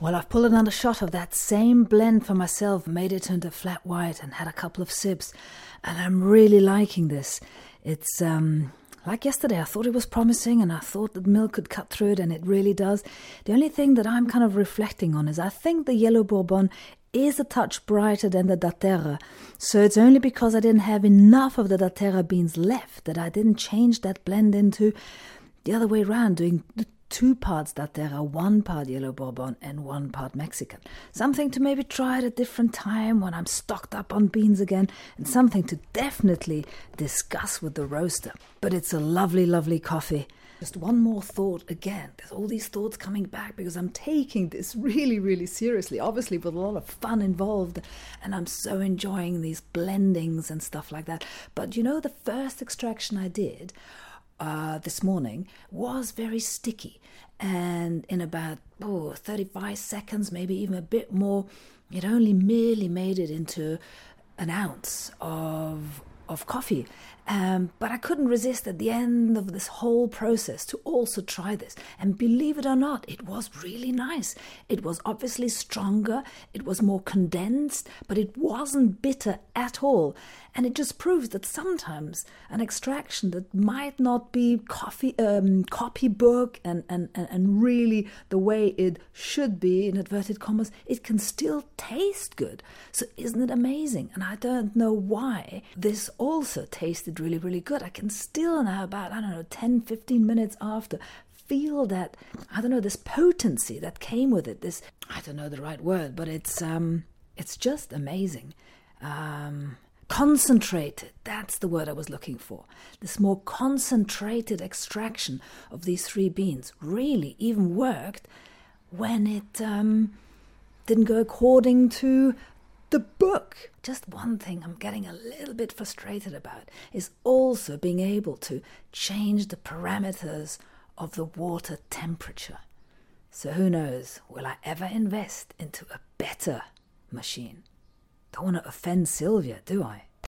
Well, I've pulled another shot of that same blend for myself, made it into flat white and had a couple of sips. And I'm really liking this. It's like yesterday, I thought it was promising and I thought that milk could cut through it, and it really does. The only thing that I'm kind of reflecting on is I think the yellow Bourbon is a touch brighter than the Datera. So it's only because I didn't have enough of the Datera beans left that I didn't change that blend into the other way around, doing 2 parts Datera, 1 part yellow Bourbon and 1 part Mexican. Something to maybe try at a different time when I'm stocked up on beans again, and something to definitely discuss with the roaster. But it's a lovely, lovely coffee. Just one more thought again. There's all these thoughts coming back because I'm taking this really, really seriously, obviously with a lot of fun involved, and I'm so enjoying these blendings and stuff like that. But you know, the first extraction I did this morning was very sticky, and in about 35 seconds, maybe even a bit more, it only merely made it into an ounce of coffee. But I couldn't resist at the end of this whole process to also try this. And believe it or not, it was really nice. It was obviously stronger, it was more condensed, but it wasn't bitter at all. And it just proves that sometimes an extraction that might not be copybook and really the way it should be, in inverted commas, it can still taste good. So isn't it amazing? And I don't know why this also tasted really, really good. I can still now, about, 10, 15 minutes after, feel that, this potency that came with it. This, I don't know the right word, but it's just amazing. Concentrated, that's the word I was looking for. This more concentrated extraction of these 3 beans really even worked when it didn't go according to the book. Just one thing I'm getting a little bit frustrated about is also being able to change the parameters of the water temperature. So who knows, will I ever invest into a better machine? Don't want to offend Sylvia, do I?